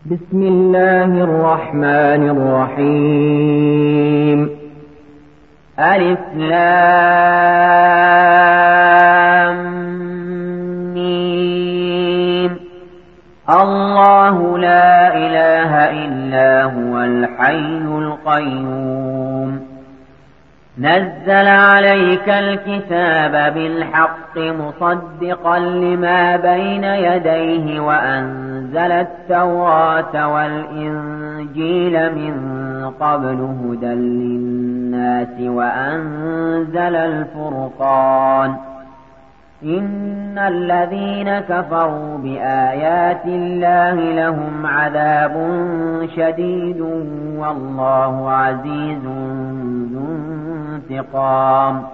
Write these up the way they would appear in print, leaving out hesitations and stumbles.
بسم الله الرحمن الرحيم. ألف لام ميم. الله لا إله إلا هو الحي القيوم. نزل عليك الكتاب بالحق مصدقا لما بين يديه وأنزل التوراة والإنجيل من قبل هدى للناس وأنزل الفرقان. إن الذين كفروا بآيات الله لهم عذاب شديد والله عزيز ذو انتقام.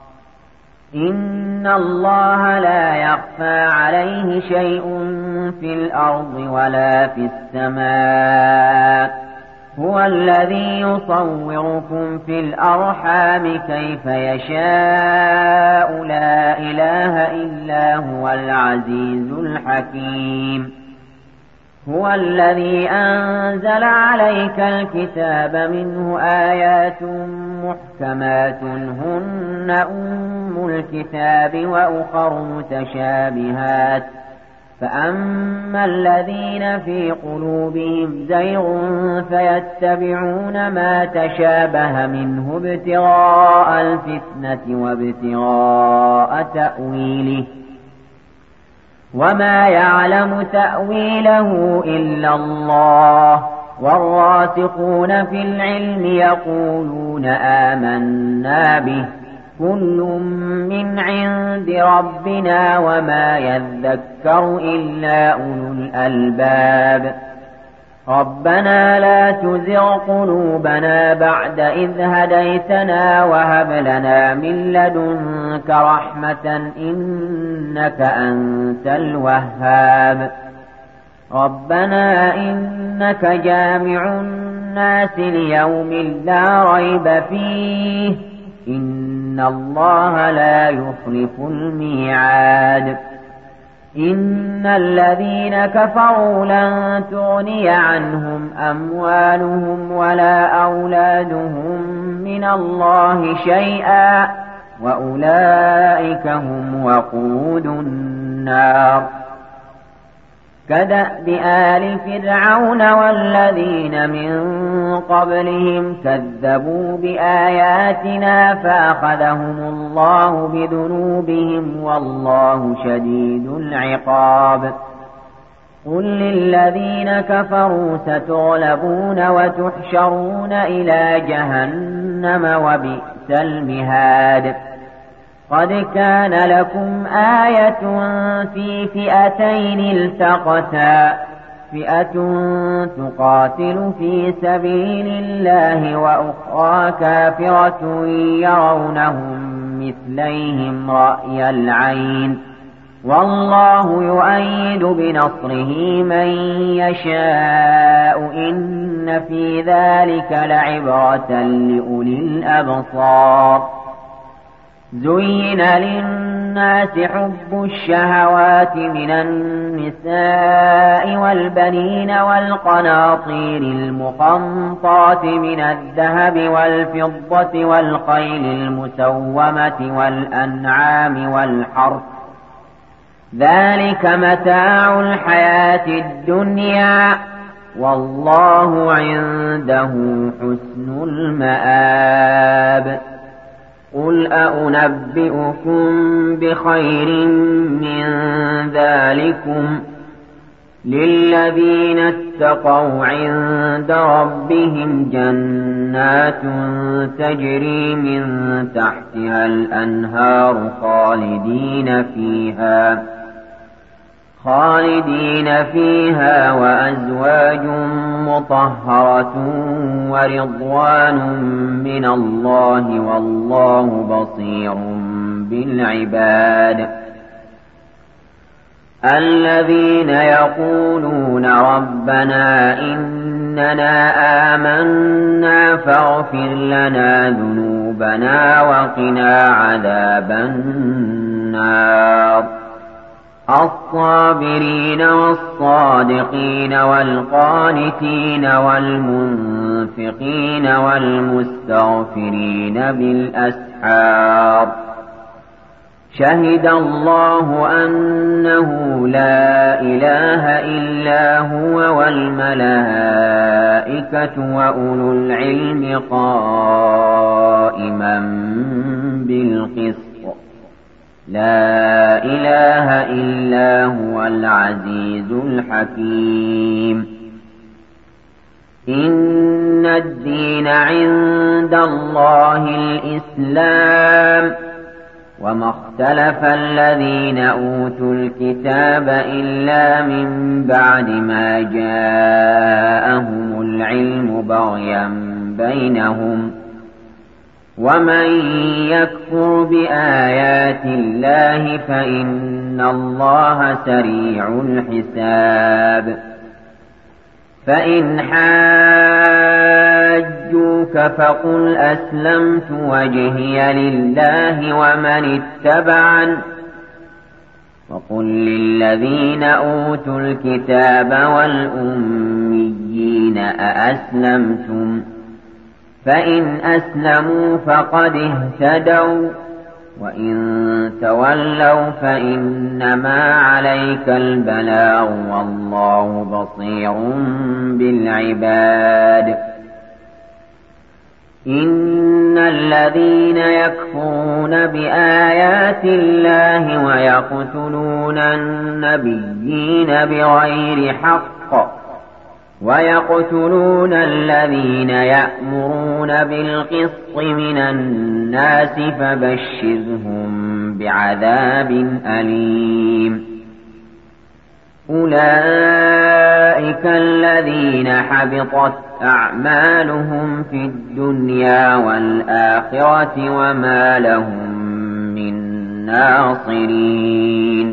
إن الله لا يخفى عليه شيء في الأرض ولا في السماء. هو الذي يصوركم في الأرحام كيف يشاء. لا إله إلا هو العزيز الحكيم. هو الذي أنزل عليك الكتاب منه آيات محكمات هن أم الكتاب وأخر متشابهات. فأما الذين في قلوبهم زيغ فيتبعون ما تشابه منه ابتغاء الفتنة وابتغاء تأويله وما يعلم تأويله إلا الله. والراسخون في العلم يقولون آمنا به كل من عند ربنا وما يذكر إلا أولو الألباب. ربنا لا تزغ قلوبنا بعد إذ هديتنا وهب لنا من لدنك رحمة إنك أنت الوهاب. ربنا إنك جامع الناس ليوم لا ريب فيه إن الله لا يخلف الميعاد. إن الذين كفروا لن تغني عنهم أموالهم ولا أولادهم من الله شيئا وأولئك هم وقود النار. كدأب آل فرعون والذين من قبلهم كذبوا بآياتنا فأخذهم الله بذنوبهم والله شديد العقاب. قل للذين كفروا ستغلبون وتحشرون إلى جهنم وبئس المهاد. قد كان لكم آية في فئتين التقتا فئة تقاتل في سبيل الله وأخرى كافرة يرونهم مثليهم رأي العين والله يؤيد بنصره من يشاء. إن في ذلك لعبرة لأولي الأبصار. زين للناس حب الشهوات من النساء والبنين والقناطير المقنطرة من الذهب والفضة والخيل المسومة والأنعام والحرث ذلك متاع الحياة الدنيا والله عنده حسن المآب. قل أنبئكم بخير من ذلكم للذين اتقوا عند ربهم جنات تجري من تحتها الأنهار خالدين فيها وأزواج مطهرة ورضوان من الله والله بصير بالعباد. الذين يقولون ربنا إننا آمنا فاغفر لنا ذنوبنا وقنا عذاب النار. الصابرين والصادقين والقانتين والمنفقين والمستغفرين بالأسحار شهد الله أنه لا إله إلا هو والملائكة وأولو العلم قائما بالقسط لا إله إلا هو العزيز الحكيم إن الدين عند الله الإسلام وما اختلف الذين أوتوا الكتاب إلا من بعد ما جاءهم العلم بغيا بينهم ومن يكفر بآيات الله فإن الله سريع الحساب فإن حاجوك فقل أسلمت وجهي لله ومن اتبعن وقل للذين أوتوا الكتاب والأميين أأسلمتم فإن أسلموا فقد اهتدوا وإن تولوا فإنما عليك البلاغ والله بصير بالعباد إن الذين يكفرون بآيات الله ويقتلون النبيين بغير حق ويقتلون الذين يأمرون بالقسط من الناس فبشرهم بعذاب أليم أولئك الذين حبطت أعمالهم في الدنيا والآخرة وما لهم من ناصرين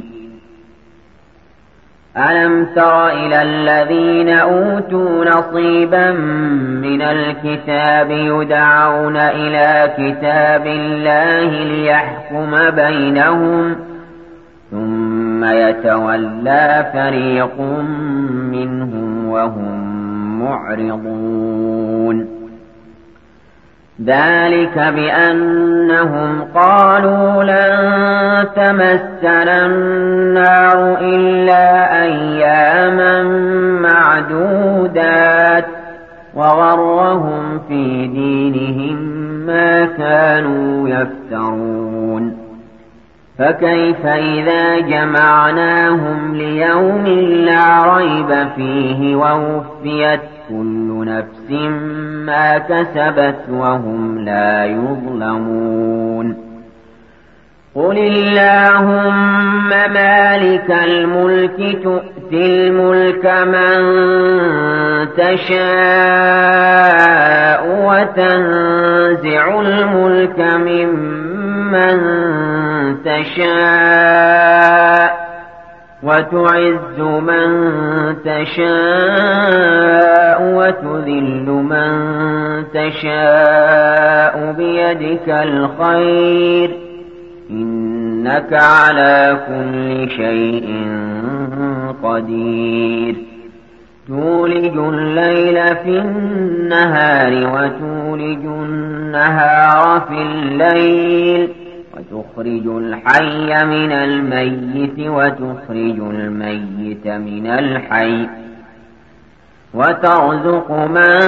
ألم تر إلى الذين أوتوا نصيبا من الكتاب يدعون إلى كتاب الله ليحكم بينهم ثم يتولى فريق منهم وهم معرضون ذلك بأنهم قالوا لن تمسنا النار إلا أياما معدودات وغرهم في دينهم ما كانوا يفترون فكيف إذا جمعناهم ليوم لا ريب فيه ووفيت كل نفس ما كسبت وهم لا يظلمون قل اللهم مالك الملك تؤتي الملك من تشاء وتنزع الملك ممن تشاء وتعز من تشاء وتذل من تشاء بيدك الخير إنك على كل شيء قدير تولج الليل في النهار وتولج النهار في الليل وتخرج الحي من الميت وتخرج الميت من الحي وترزق من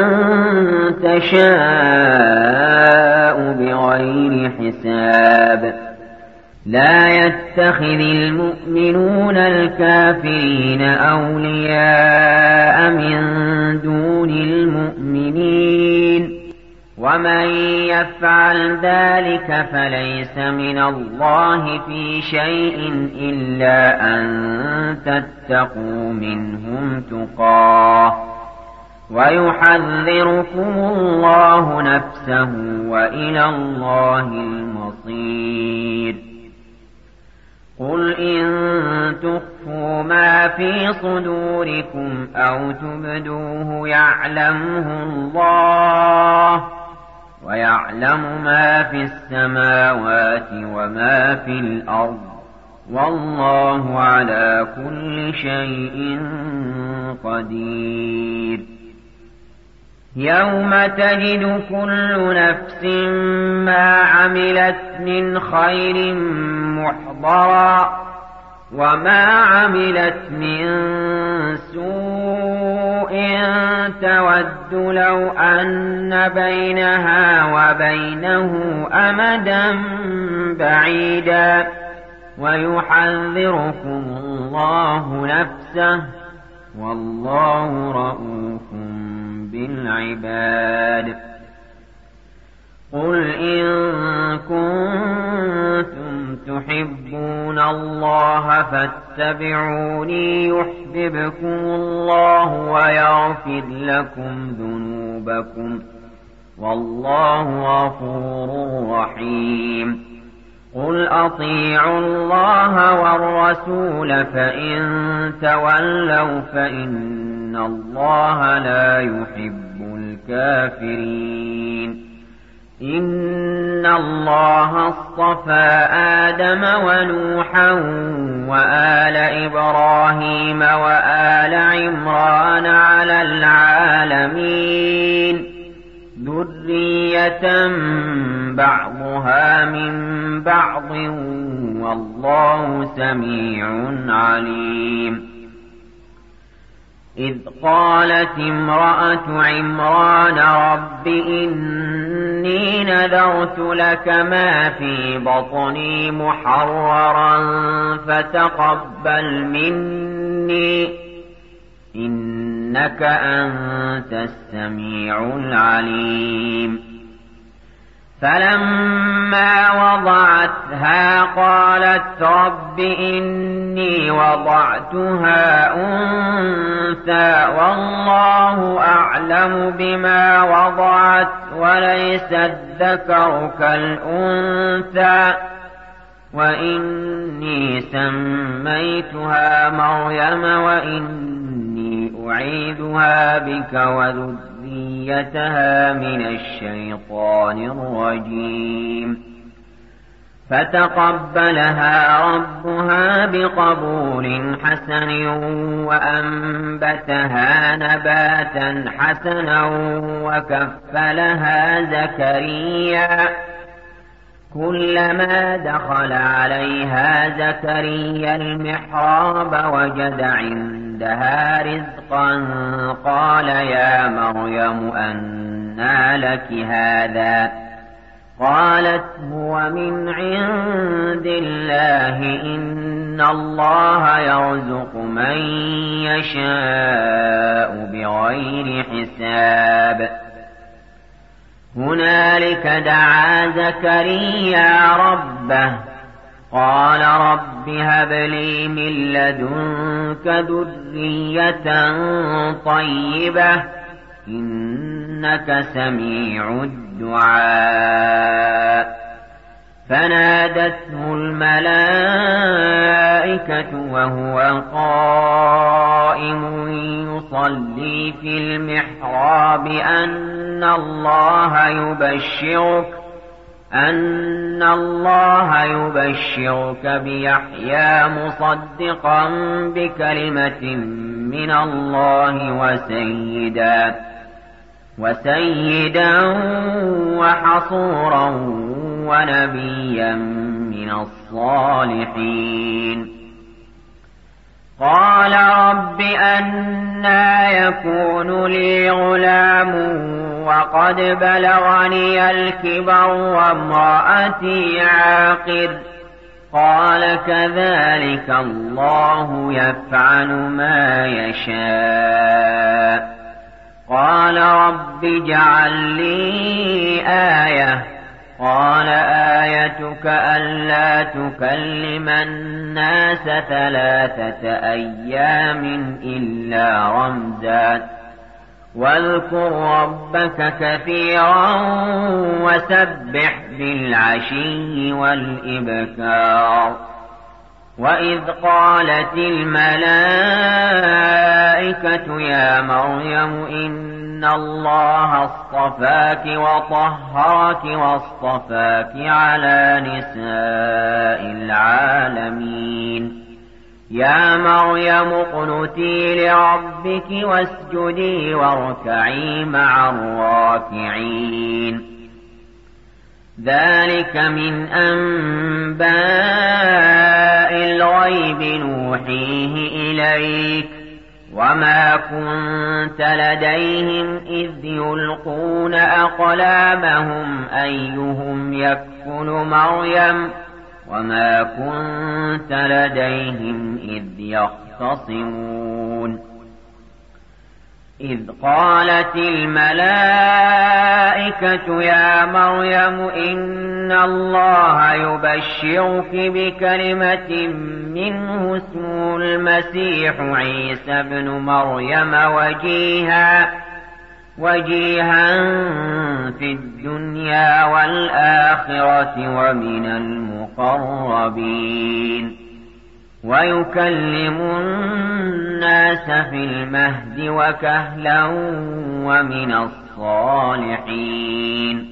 تشاء بغير حساب لا يتخذ المؤمنون الكافرين أولياء من دون المؤمنين ومن يفعل ذلك فليس من الله في شيء إلا أن تتقوا منهم تقاه ويحذركم الله نفسه وإلى الله المصير قل إن تخفوا ما في صدوركم أو تبدوه يعلمه الله ويعلم ما في السماوات وما في الأرض والله على كل شيء قدير. يوم تجد كل نفس ما عملت من خير محضرا وما عملت من سوء تود لو أن بينها وبينه أمدا بعيدا ويحذركم الله نفسه والله رءوف بالعباد. قل إن كنتم تحبون الله فاتبعوني يحببكم الله ويغفر لكم ذنوبكم والله غفور رحيم. قل أطيعوا الله والرسول فإن تولوا فإن الله لا يحب الكافرين. إن الله اصطفى آدم ونوحا وآل إبراهيم وآل عمران على العالمين ذرية بعضها من بعض والله سميع عليم. إذ قالت امرأة عمران رب إني نذرت لك ما في بطني محررا فتقبل مني إنك أنت السميع العليم. فلما وضعتها قالت رب إني وضعتها أنثى والله أعلم بما وضعت وليس الذكر كالأنثى وإني سميتها مريم وإني أعيذها بك وذريتها من الشيطان الرجيم. فتقبلها ربها بقبول حسن وأنبتها نباتا حسنا وكفلها زكريا. كلما دخل عليها زكريا المحراب وجد عندها رزقا قال يا مريم أنى لك هذا؟ قالت هو من عند الله إن الله يرزق من يشاء بغير حساب. هنالك دعا زكريا ربه قال رب هب لي من لدنك ذرية طيبة إنك سميع الدعاء. فنادته الملائكة وهو قائم يصلي في المحراب أن الله يبشرك بيحيى مصدقا بكلمة من الله وسيدا وحصورا ونبيا من الصالحين. قال رب أنى يكون لي غلام وقد بلغني الكبر وامرأتي عاقر؟ قال كذلك الله يفعل ما يشاء. قال رب اجعل لي آية. قال آيتك ألا تكلم الناس 3 أيام إلا رمزا واذكر ربك كثيرا وسبح بالعشي والإبكار. وإذ قالت الملائكة يا مريم إن إن الله اصطفاك وطهرك واصطفاك على نساء العالمين يا مريم اقنتي لربك واسجدي واركعي مع الراكعين ذلك من أنباء الغيب نوحيه إليك وما كنت لديهم إذ يلقون أقلامهم أيهم يكفل مريم وما كنت لديهم إذ يختصمون إذ قالت الملائكة يا مريم إن الله يبشرك بكلمة منه اسمه المسيح عيسى بن مريم وجيها في الدنيا والآخرة ومن المقربين ويكلم الناس في المهد وكهلا ومن الصالحين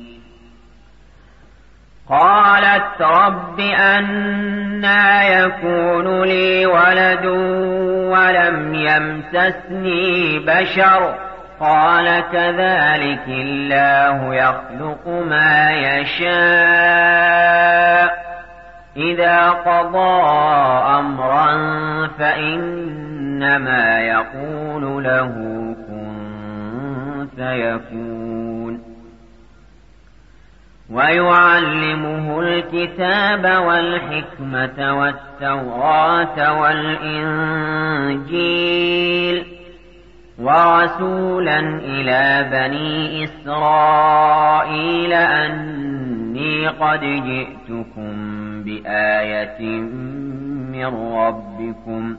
قالت رب أنى يكون لي ولد ولم يمسسني بشر قال كذلك الله يخلق ما يشاء إذا قضى أمرا فإنما يقول له كن فيكون ويعلمه الكتاب والحكمة والتوراة والإنجيل ورسولا إلى بني إسرائيل أني قد جئتكم بآية من ربكم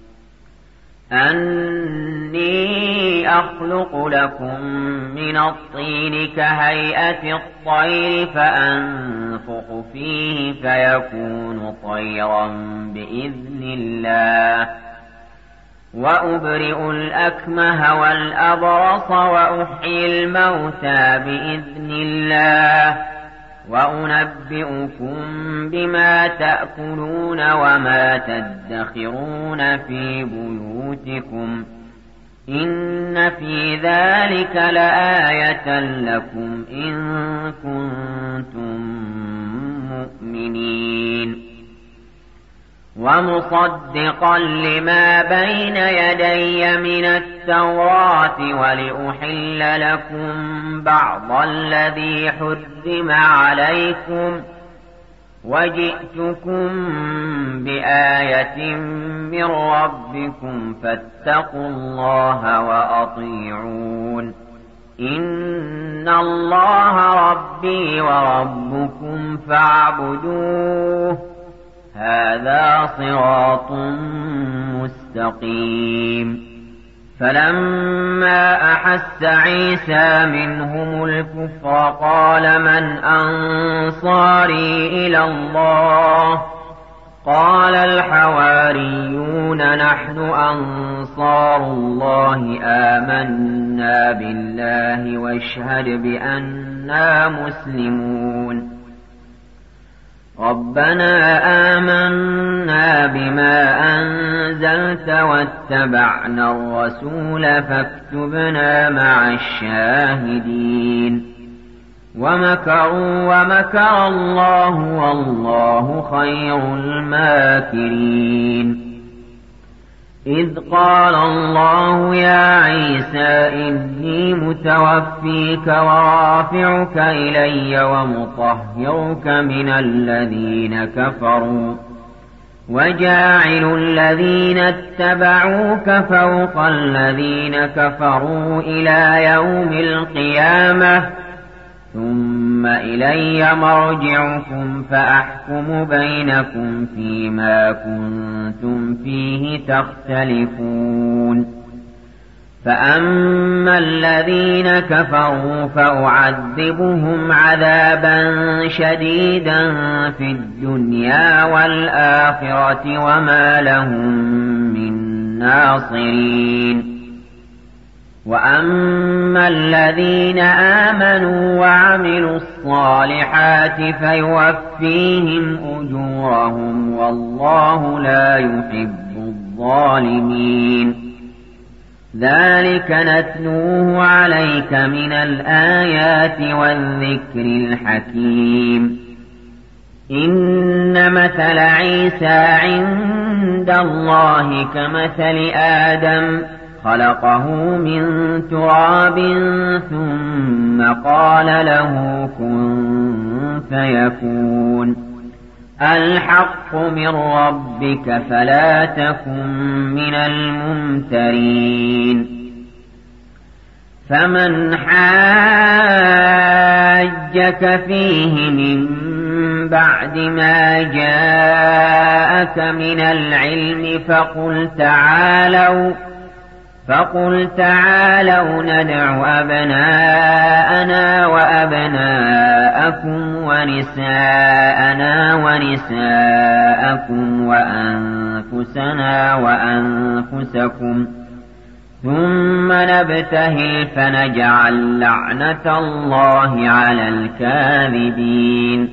أني أخلق لكم من الطين كهيئة الطير فأنفخ فيه فيكون طيرا بإذن الله وأبرئ الأكمه والأبرص وأحيي الموتى بإذن الله وأنبئكم بما تأكلون وما تدخرون في بيوتكم إن في ذلك لآية لكم إن كنتم مؤمنين ومصدقا لما بين يدي من التوراة ولأحل لكم بعض الذي حرم عليكم وجئتكم بآية من ربكم فاتقوا الله وأطيعون إن الله ربي وربكم فاعبدوه هذا صراط مستقيم فلما أحس عيسى منهم الكفر قال من أنصاري إلى الله قال الحواريون نحن أنصار الله آمنا بالله واشهد بأننا مسلمون ربنا آمنا بما أنزلت واتبعنا الرسول فاكتبنا مع الشاهدين ومكروا ومكر الله والله خير الماكرين إذ قال الله يا عيسى إني متوفيك ورافعك إلي ومطهرك من الذين كفروا وجاعل الذين اتبعوك فوق الذين كفروا إلى يوم القيامة ثم إلي مرجعكم فأحكم بينكم فيما كنتم فيه تختلفون فأما الذين كفروا فأعذبهم عذابا شديدا في الدنيا والآخرة وما لهم من ناصرين وأما الذين آمنوا وعملوا الصالحات فيوفيهم أجورهم والله لا يحب الظالمين. ذلك نتلوه عليك من الآيات والذكر الحكيم. إن مثل عيسى عند الله كمثل آدم خلقه من تراب ثم قال له كن فيكون. الحق من ربك فلا تكن من الممترين. فمن حاجك فيه من بعد ما جاءك من العلم فقل تعالوا ندع أبناءنا وأبناءكم ونساءنا ونساءكم وأنفسنا وأنفسكم ثم نبتهل فنجعل لعنة الله على الكاذبين.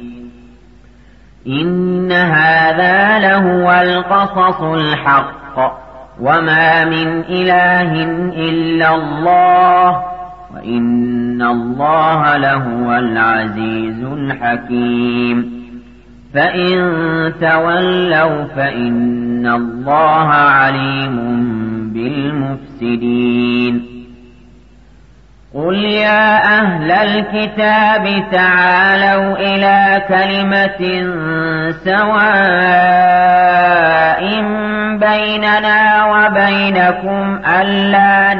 إن هذا لهو القصص الحق وما من إله إلا الله وإن الله لهو العزيز الحكيم. فإن تولوا فإن الله عليم بالمفسدين. قل يا أهل الكتاب تعالوا إلى كلمة سواء بيننا وبينكم ألا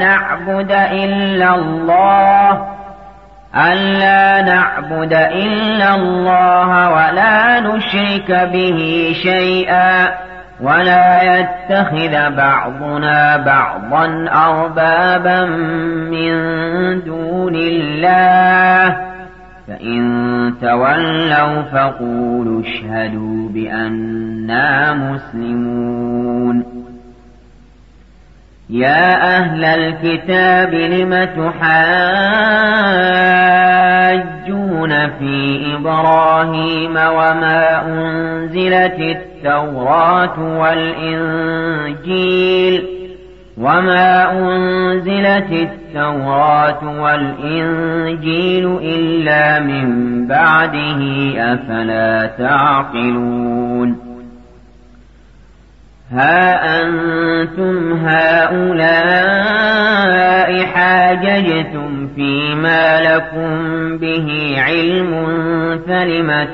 نعبد إلا الله ولا نشرك به شيئا ولا يتخذ بعضنا بعضا أربابا من دون الله. فإن تولوا فقولوا اشهدوا بأننا مسلمون. يا أهل الكتاب لم تحاجون في إبراهيم وما أنزلت التوراة والإنجيل إلا من بعده أفلا تعقلون. ها أنتم هؤلاء حاججتم فيما لكم به علم فلم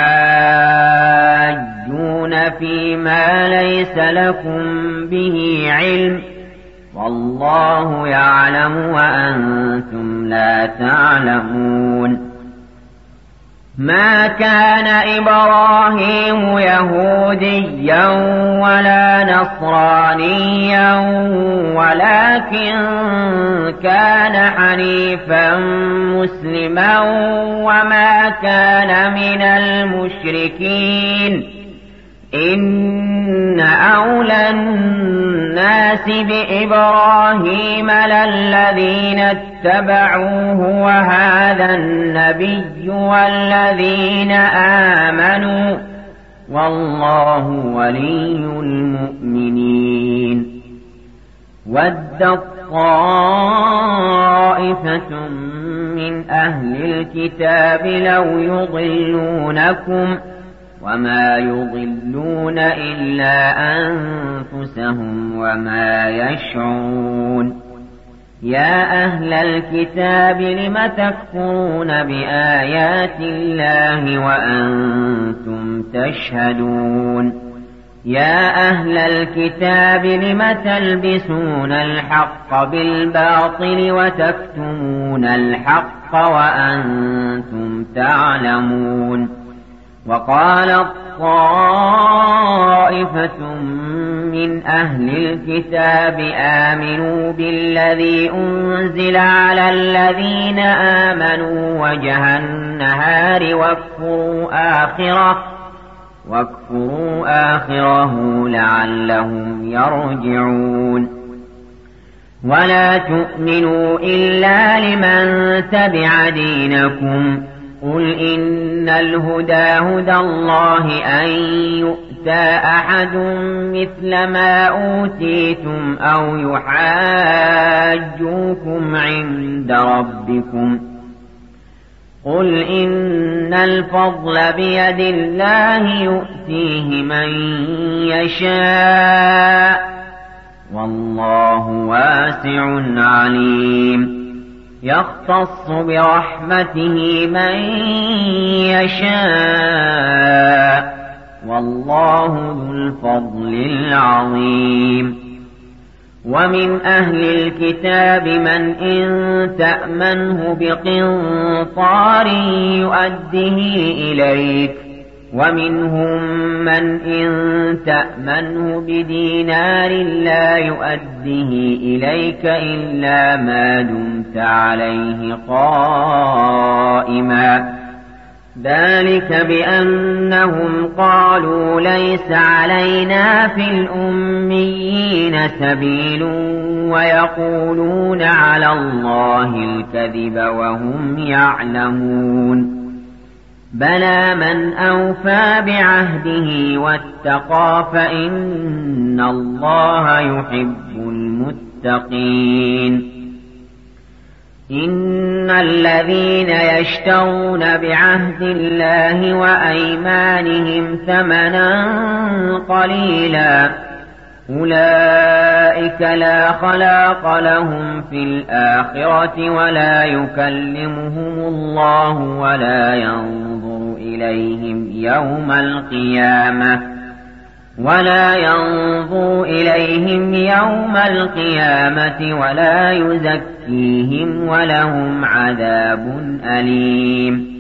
تحاجون فيما ليس لكم به علم والله يعلم وأنتم لا تعلمون. ما كان إبراهيم يهوديا ولا نصرانيا ولكن كان حنيفا مسلما وما كان من المشركين. إن أولى الناس بإبراهيم للذين اتبعوه وهذا النبي والذين آمنوا والله ولي المؤمنين. ودت طائفة من أهل الكتاب لو يضلونكم وما يضلون إلا أنفسهم وما يشعرون. يا أهل الكتاب لم تكفرون بآيات الله وأنتم تشهدون. يا أهل الكتاب لم تلبسون الحق بالباطل وتكتمون الحق وأنتم تعلمون. وقالت طائفة من أهل الكتاب آمنوا بالذي أنزل على الذين آمنوا وجه النهار واكفروا آخره لعلهم يرجعون. ولا تؤمنوا إلا لمن تبع دينكم قل إن الهدى هدى الله أن يؤتى أحد مثل ما أوتيتم أو يحاجوكم عند ربكم قل إن الفضل بيد الله يؤتيه من يشاء والله واسع عليم يختص برحمته من يشاء والله ذو الفضل العظيم ومن أهل الكتاب من إن تأمنه بقنطار يؤده إليك ومنهم من إن تأمنه بدينار لا يؤده إليك إلا ما دمت عليه قائما ذلك بأنهم قالوا ليس علينا في الأميين سبيل ويقولون على الله الكذب وهم يعلمون بلى من أوفى بعهده واتقى فإن الله يحب المتقين إن الذين يشترون بعهد الله وأيمانهم ثمنا قليلا أولئك لا خلاق لهم في الآخرة ولا يكلمهم الله ولا ينظر إليهم يوم القيامة ولا يزكيهم ولهم عذاب أليم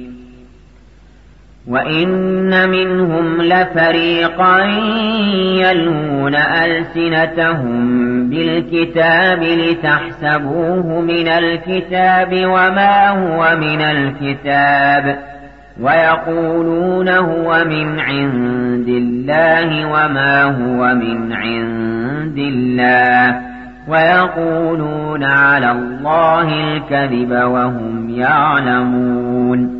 وإن منهم لفريقا يلوون ألسنتهم بالكتاب لتحسبوه من الكتاب وما هو من الكتاب ويقولون هو من عند الله وما هو من عند الله ويقولون على الله الكذب وهم يعلمون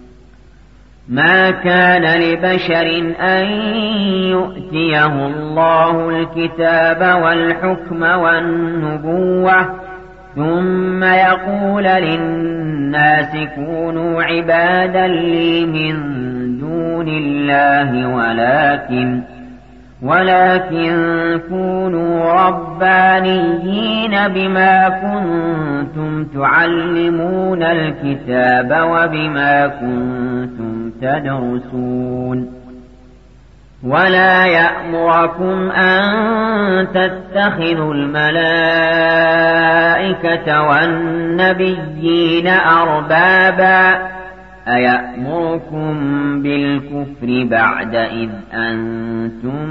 ما كان لبشر أن يؤتيه الله الكتاب والحكم والنبوة ثم يقول للناس كونوا عبادا لي من دون الله ولكن كونوا ربانيين بما كنتم تعلمون الكتاب وبما كنتم تدرسون ولا يأمركم أن تتخذوا الملائكة والنبيين أربابا أيأمركم بالكفر بعد إذ أنتم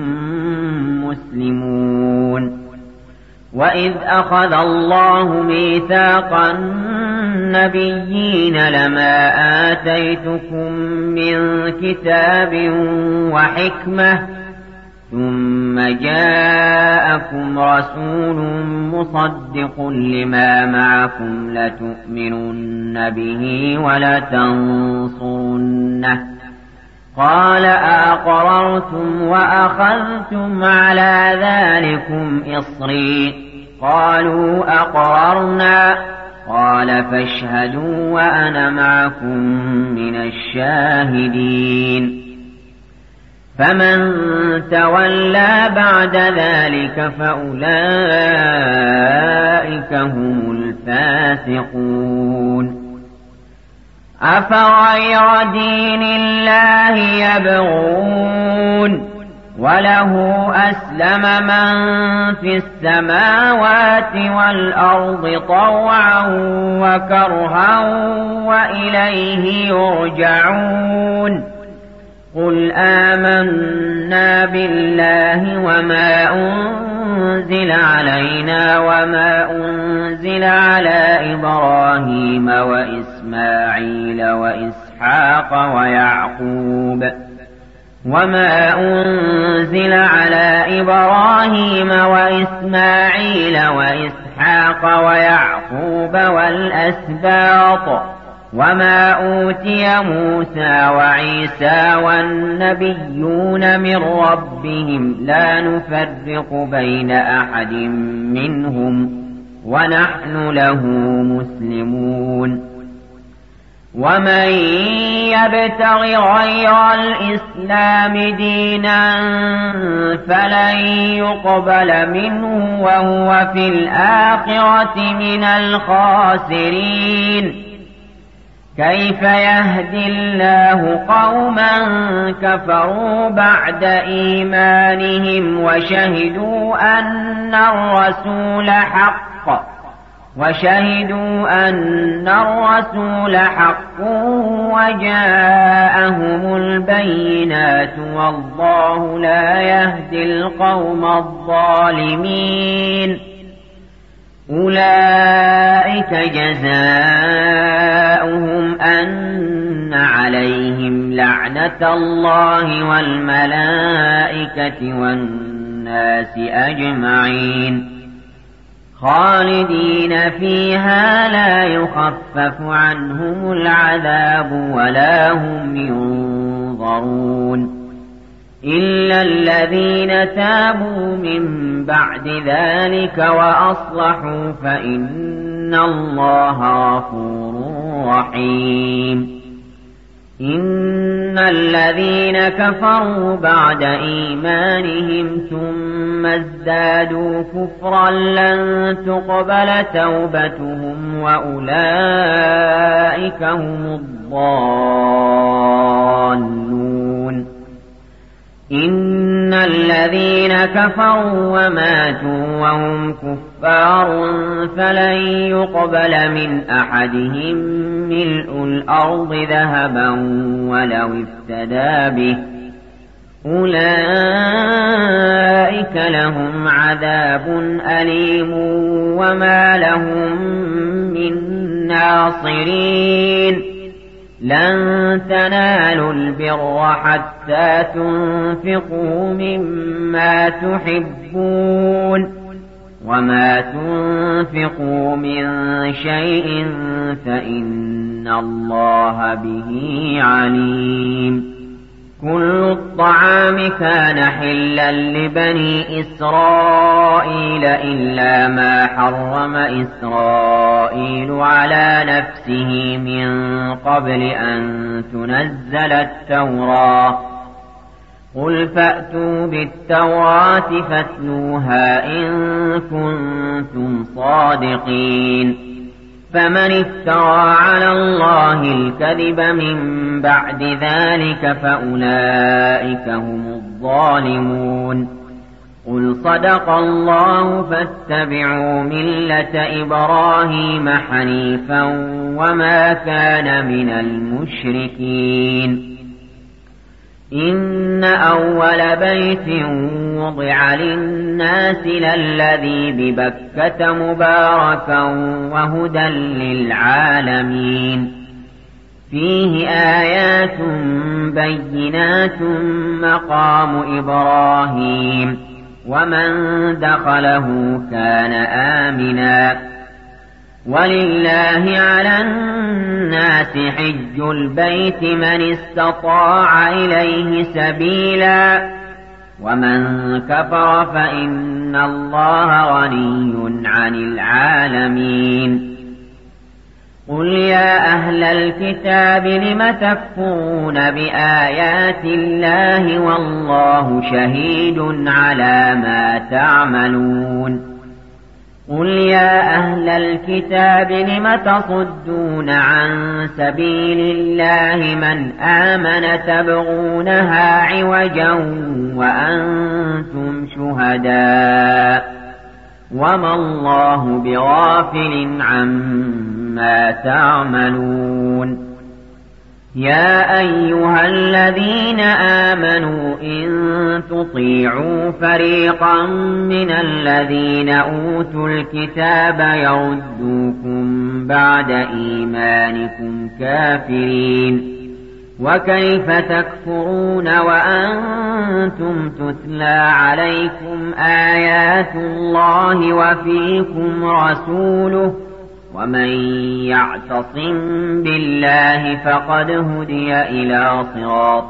مسلمون وإذ أخذ الله ميثاق النبيين لما آتيتكم من كتاب وحكمة ثم جاءكم رسول مصدق لما معكم لتؤمنن به ولتنصرنه قال أقررتم وأخذتم على ذلكم إصري قالوا أقررنا قال فاشهدوا وأنا معكم من الشاهدين فمن تولى بعد ذلك فأولئك هم الفاسقون أفغير دين الله يبغون وله أسلم من في السماوات والأرض طوعا وكرها وإليه يرجعون قل آمنا بالله وما أنزل علينا وما أنزل على إبراهيم وإسماعيل وإسحاق ويعقوب وما أنزل على إبراهيم وإسماعيل وإسحاق ويعقوب والأسباط وما أوتي موسى وعيسى والنبيون من ربهم لا نفرق بين أحد منهم ونحن له مسلمون ومن يبتغ غير الإسلام دينا فلن يقبل منه وهو في الآخرة من الخاسرين كيف يهدي الله قوما كفروا بعد إيمانهم وشهدوا أن الرسول حق وجاءهم البينات والله لا يهدي القوم الظالمين أولئك جزاؤهم أن عليهم لعنة الله والملائكة والناس أجمعين خالدين فيها لا يخفف عنهم العذاب ولا هم ينظرون إلا الذين تابوا من بعد ذلك وأصلحوا فإن الله غفور رحيم إن الذين كفروا بعد إيمانهم ثم ازدادوا كفرا لن تقبل توبتهم وأولئك هم الضالون إن الذين كفروا وماتوا وهم كفار فلن يقبل من أحدهم ملء الأرض ذهبا ولو افتدى به أولئك لهم عذاب أليم وما لهم من ناصرين لن تنالوا البر حتى تنفقوا مما تحبون وما تنفقوا من شيء فإن الله به عليم كل الطعام كان حلا لبني إسرائيل إلا ما حرم إسرائيل على نفسه من قبل أن تنزل التوراة قل فأتوا بالتوراة فاتلوها إن كنتم صادقين فمن افترى على الله الكذب من بعد ذلك فأولئك هم الظالمون قل صدق الله فاتبعوا ملة إبراهيم حنيفا وما كان من المشركين إن أول بيت وضع للناس للذي ببكة مباركا وهدى للعالمين فيه آيات بينات مقام إبراهيم ومن دخله كان آمنا ولله على الناس حج البيت من استطاع إليه سبيلا ومن كفر فإن الله غني عن العالمين قل يا أهل الكتاب لم تكفرون بآيات الله والله شهيد على ما تعملون قل يا أهل الكتاب لم تصدون عن سبيل الله من آمن تبغونها عوجا وأنتم شهداء وما الله بغافل عما تعملون يا أيها الذين آمنوا إن تطيعوا فريقا من الذين أوتوا الكتاب يردوكم بعد إيمانكم كافرين وكيف تكفرون وأنتم تتلى عليكم آيات الله وفيكم رسوله ومن يعتصم بالله فقد هدي إلى صراط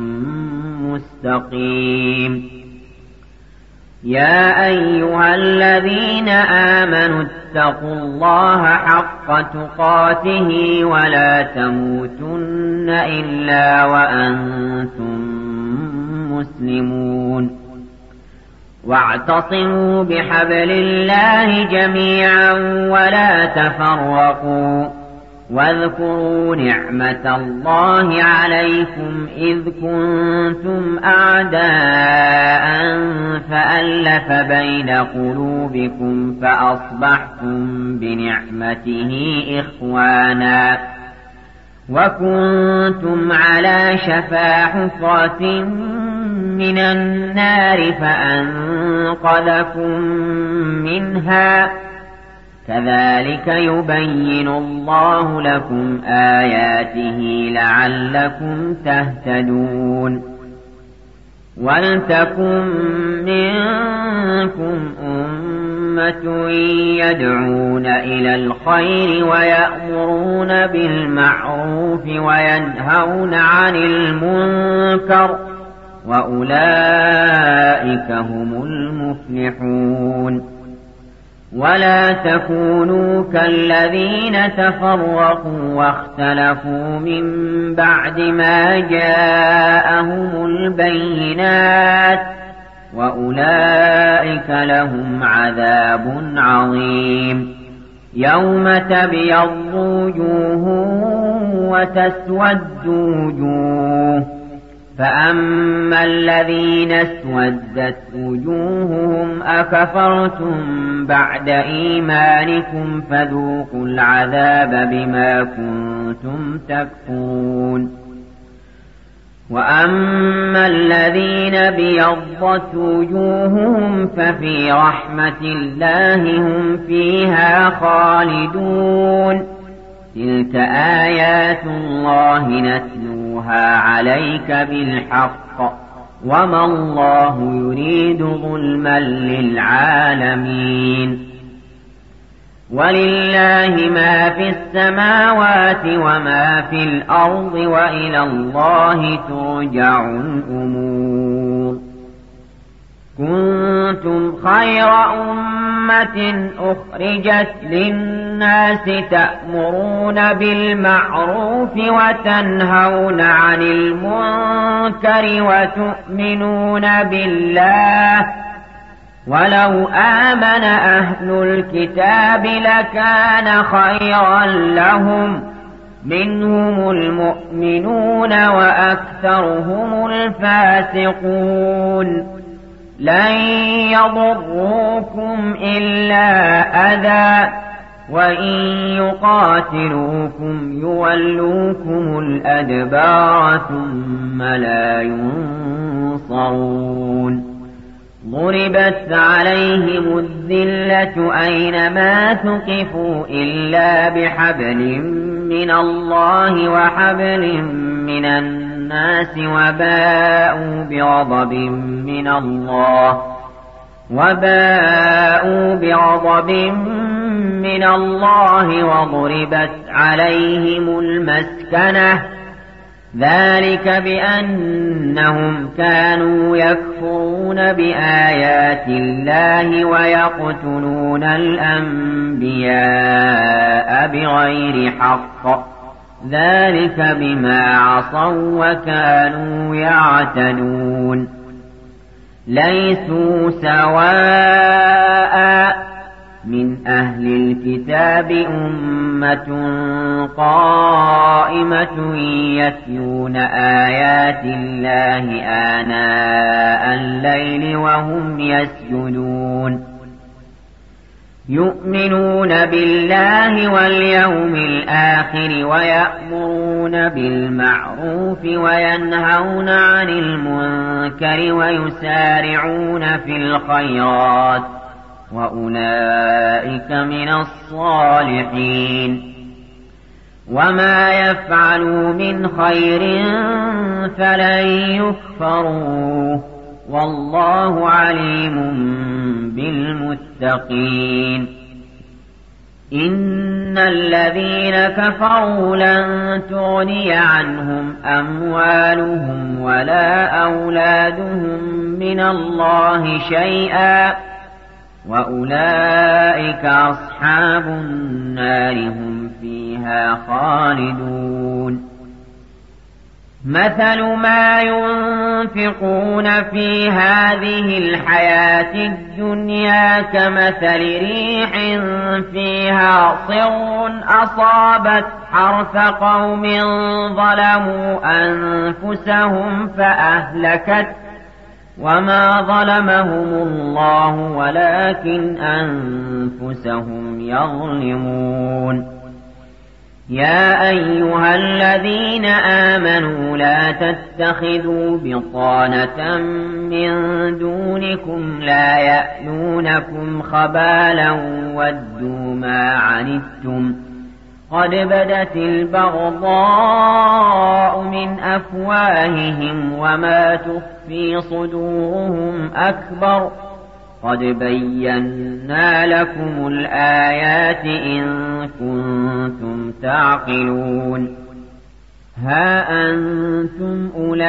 مستقيم يا أيها الذين آمنوا اتقوا الله حق تقاته ولا تموتن إلا وأنتم مسلمون واعتصموا بحبل الله جميعا ولا تفرقوا واذكروا نعمة الله عليكم إذ كنتم أعداء فألف بين قلوبكم فأصبحتم بنعمته إخوانا وكنتم على شفا حفرة من النار فأنقذكم منها كذلك يبين الله لكم آياته لعلكم تهتدون ولتكن منكم أمة يدعون إلى الخير ويأمرون بالمعروف وينهون عن المنكر وأولئك هم المفلحون ولا تكونوا كالذين تفرقوا واختلفوا من بعد ما جاءهم البينات وأولئك لهم عذاب عظيم يوم تبيض وجوه وتسود وجوه فأما الذين اسودت وجوههم أكفرتم بعد إيمانكم فذوقوا العذاب بما كنتم تكفرون وأما الذين بيضت وجوههم ففي رحمة الله هم فيها خالدون تلك آيات الله نتلوها عليك بالحق وما الله يريد ظلما للعالمين ولله ما في السماوات وما في الأرض وإلى الله ترجع الأمور كنتم خير أمة أخرجت للناس تأمرون بالمعروف وتنهون عن المنكر وتؤمنون بالله ولو آمن أهل الكتاب لكان خيرا لهم منهم المؤمنون وأكثرهم الفاسقون لن يضروكم إلا أذى وإن يقاتلوكم يولوكم الأدبار ثم لا ينصرون ضربت عليهم الذلة أينما ثقفوا إلا بحبل من الله وحبل من الناس وباءوا بغضب من الله وضربت عليهم المسكنة ذلك بأنهم كانوا يكفرون بآيات الله ويقتلون الأنبياء بغير حق ذلك بما عصوا وكانوا يعتدون ليسوا سواء من أهل الكتاب أمة قائمة يتلون آيات الله آناء الليل وهم يسجدون يؤمنون بالله واليوم الآخر ويأمرون بالمعروف وينهون عن المنكر ويسارعون في الخيرات وأولئك من الصالحين وما يفعلوا من خير فلن يكفروه والله عليم بالمتقين إن الذين كفروا لن تغني عنهم أموالهم ولا أولادهم من الله شيئا وأولئك أصحاب النار هم فيها خالدون مثل ما ينفقون في هذه الحياة الدنيا كمثل ريح فيها صر أصابت حرث قوم ظلموا أنفسهم فأهلكت وما ظلمهم الله ولكن أنفسهم يظلمون يا أيها الذين آمنوا لا تتخذوا بطانة من دونكم لا يألونكم خبالا ودوا ما عنتم قد بدت البغضاء من أفواههم وما تخفي صدورهم أكبر قد بينا لكم الآيات إن كنتم تعقلون ها أنتم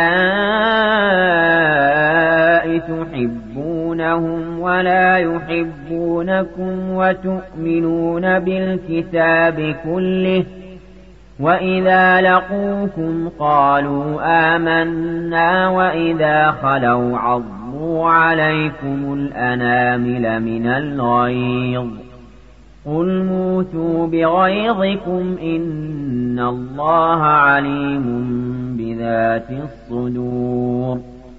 أولئك تحبونهم ولا يحبونكم وتؤمنون بالكتاب كله وإذا لقوكم قالوا آمنا وإذا خلوا عضوا عليكم الأنامل من الغيظ قل موتوا بغيظكم إن الله عليم بذات الصدور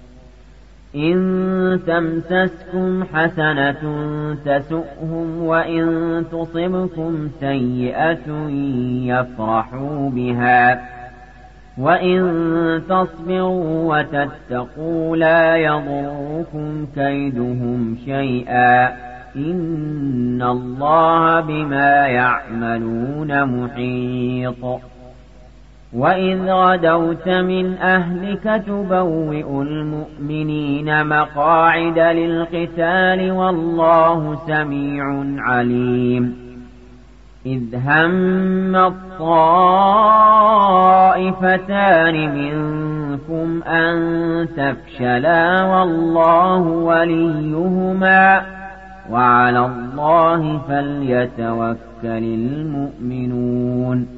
إن تمسسكم حسنة تسؤهم وإن تصبكم سيئة يفرحوا بها وإن تصبروا وتتقوا لا يضركم كيدهم شيئا إن الله بما يعملون محيط وإذ غدوت من أهلك تبوئ المؤمنين مقاعد للقتال والله سميع عليم إذ هم الطائفتان منكم أن تفشلا والله وليهما وعلى الله فليتوكل المؤمنون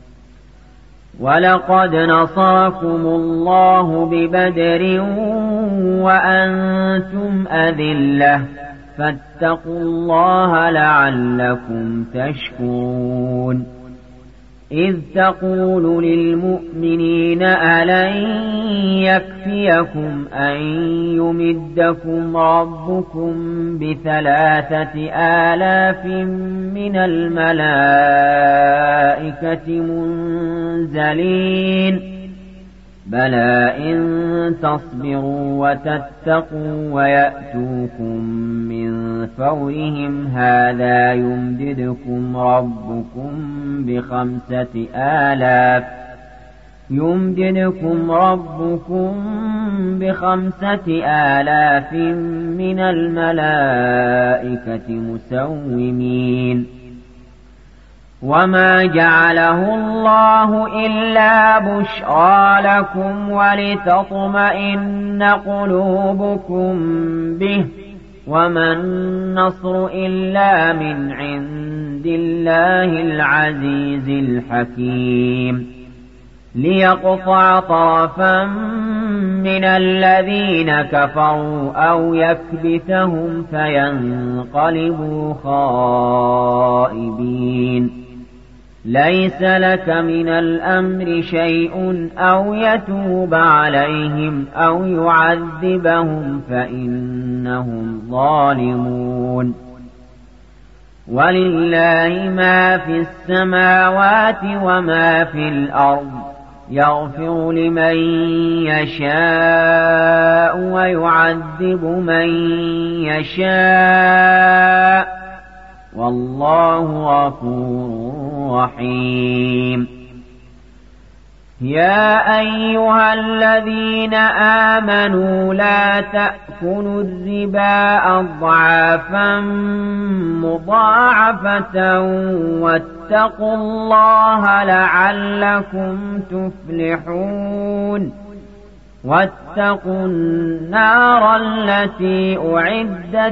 ولقد نصركم الله ببدر وأنتم أذلة فاتقوا الله لعلكم تشكرون إذ تقول للمؤمنين ألن يكفيكم أن يمدكم ربكم ب3,000 من الملائكة منزلين بلى إن تصبروا وتتقوا ويأتوكم من فورهم هذا يمددكم ربكم ب5,000 من الملائكة مسومين وما جعله الله إلا بشرى لكم ولتطمئن قلوبكم به وما النصر إلا من عند الله العزيز الحكيم ليقطع طرفا من الذين كفروا أو يكبتهم فينقلبوا خائبين ليس لك من الأمر شيء أو يتوب عليهم أو يعذبهم فإنهم ظالمون ولله ما في السماوات وما في الأرض يغفر لمن يشاء ويعذب من يشاء والله غفور رحيم يا أيها الذين آمنوا لا تأكلوا الربا أضعافا مضاعفة واتقوا الله لعلكم تفلحون واتقوا النار التي أعدت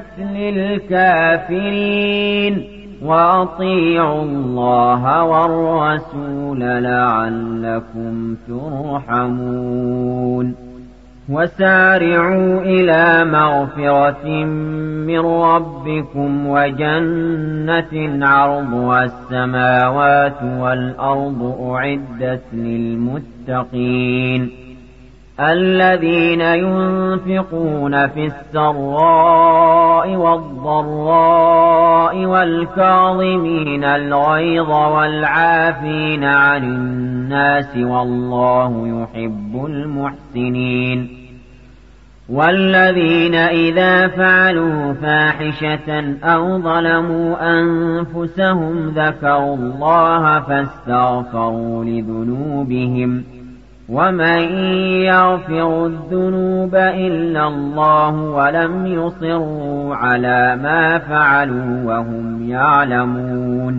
للكافرين وأطيعوا الله والرسول لعلكم ترحمون وسارعوا إلى مغفرة من ربكم وجنة عرضها السماوات والأرض أعدت للمتقين الذين ينفقون في السراء والضراء والكاظمين الغيظ والعافين عن الناس والله يحب المحسنين والذين إذا فعلوا فاحشة أو ظلموا أنفسهم ذكروا الله فاستغفروا لذنوبهم ومن يغفر الذنوب إلا الله ولم يصروا على ما فعلوا وهم يعلمون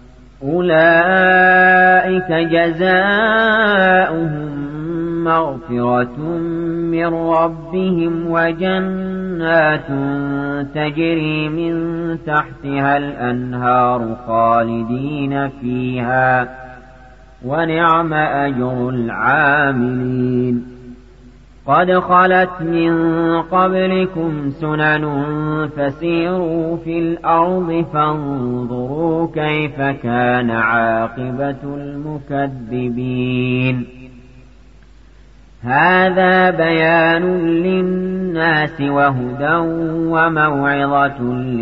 أولئك جزاؤهم مغفرة من ربهم وجنات تجري من تحتها الأنهار خالدين فيها ونعم أجر العاملين قد خلت من قبلكم سنن فسيروا في الأرض فانظروا كيف كان عاقبة المكذبين هذا بيان للناس وهدى وموعظة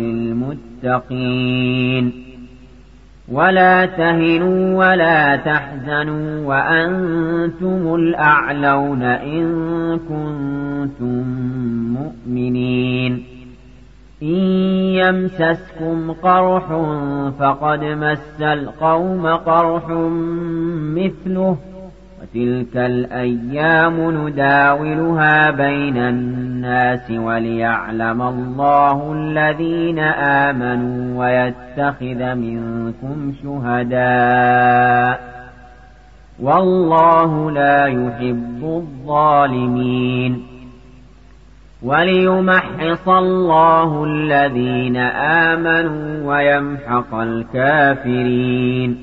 للمتقين ولا تهنوا ولا تحزنوا وأنتم الأعلون إن كنتم مؤمنين إن يمسسكم قرح فقد مس القوم قرح مثله وتلك الأيام نداولها بين الناس وليعلم الله الذين آمنوا ويتخذ منكم شهداء والله لا يحب الظالمين وليمحص الله الذين آمنوا ويمحق الكافرين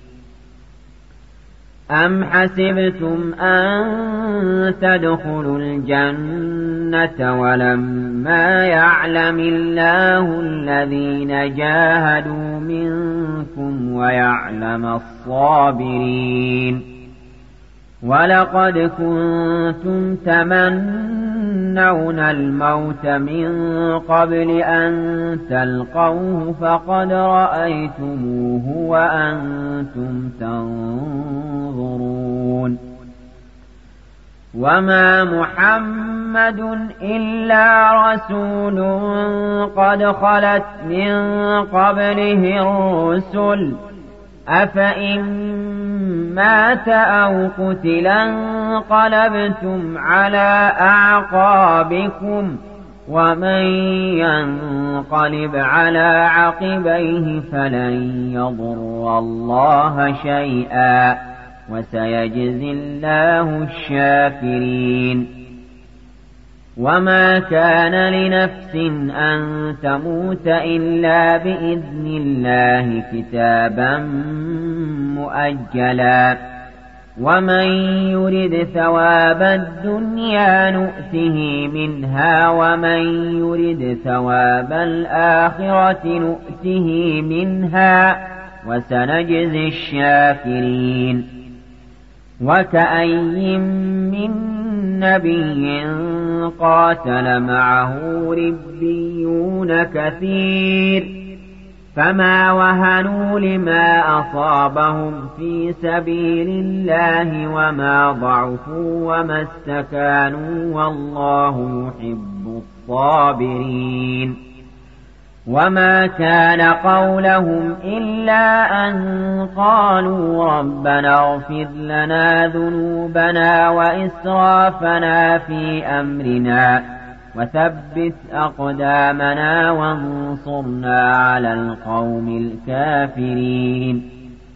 أم حسبتم أن تدخلوا الجنة ولما يعلم الله الذين جاهدوا منكم ويعلم الصابرين ولقد كنتم تمنون الموت من قبل أن تلقوه فقد رأيتموه وأنتم تنظرون وما محمد إلا رسول قد خلت من قبله الرسل أفإن مات أو قتلا انقلبتم على أعقابكم ومن ينقلب على عقبيه فلن يضر الله شيئا وسيجزي الله الشاكرين وما كان لنفس أن تموت إلا بإذن الله كتابا مؤجلا ومن يرد ثواب الدنيا نؤته منها ومن يرد ثواب الآخرة نؤته منها وسنجزي الشاكرين وكأي من نبي قاتل معه ربيون كثير فما وهنوا لما أصابهم في سبيل الله وما ضعفوا وما استكانوا والله يحب الصابرين وما كان قولهم إلا أن قالوا ربنا اغفر لنا ذنوبنا وإسرافنا في أمرنا وثبت أقدامنا وانصرنا على القوم الكافرين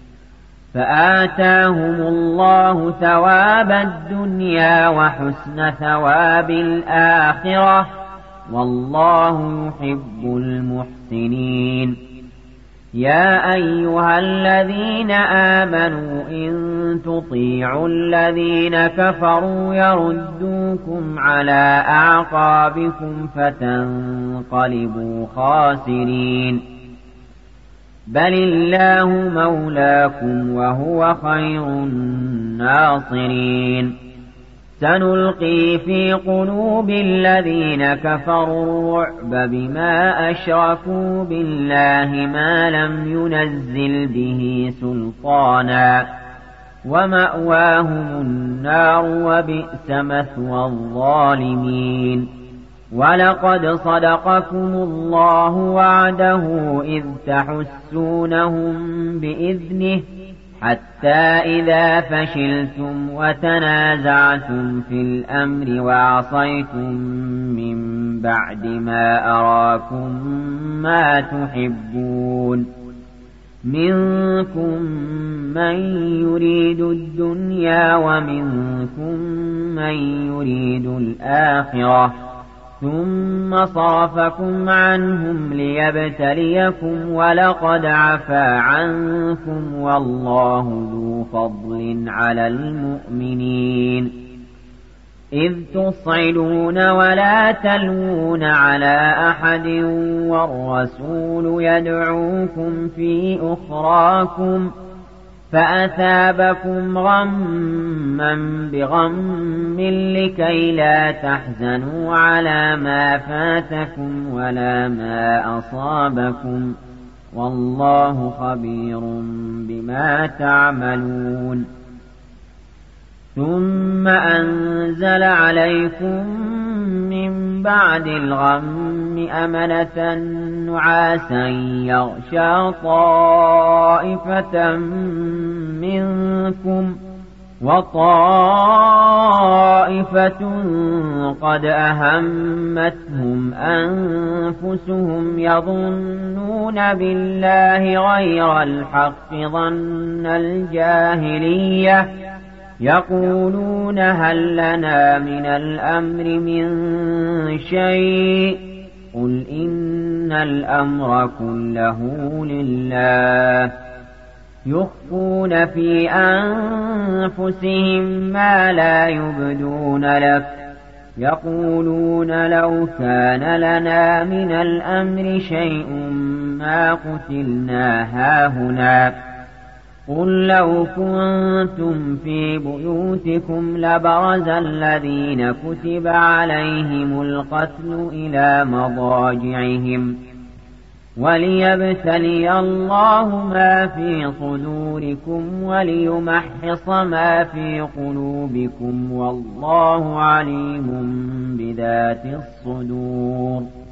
فآتاهم الله ثواب الدنيا وحسن ثواب الآخرة والله يحب المحسنين يا أيها الذين آمنوا إن تطيعوا الذين كفروا يردوكم على أعقابكم فتنقلبوا خاسرين بل الله مولاكم وهو خير الناصرين سنلقي في قلوب الذين كفروا الرعب بما أشركوا بالله ما لم ينزل به سلطانا ومأواهم النار وبئس مثوى الظالمين ولقد صدقكم الله وعده إذ تحسونهم بإذنه حتى إذا فشلتم وتنازعتم في الأمر وعصيتم من بعد ما أراكم ما تحبون منكم من يريد الدنيا ومنكم من يريد الآخرة ثم صرفكم عنهم ليبتليكم ولقد عفا عنكم والله ذو فضل على المؤمنين إذ تصعدون ولا تلوون على أحد والرسول يدعوكم في أخراكم فأثابكم غما بغم لكي لا تحزنوا على ما فاتكم ولا ما أصابكم والله خبير بما تعملون ثم أنزل عليكم من بعد الغم أمنة نعاسا يغشى طائفة منكم وطائفة قد أهمتهم أنفسهم يظنون بالله غير الحق ظن الجاهلية يقولون هل لنا من الأمر من شيء قل إن الأمر كله لله يخفون في أنفسهم ما لا يبدون لك يقولون لو كان لنا من الأمر شيء ما قتلنا هاهنا قل لو كنتم في بيوتكم لبرز الذين كتب عليهم القتل إلى مضاجعهم وليبتلي الله ما في صدوركم وليمحص ما في قلوبكم والله عليم بذات الصدور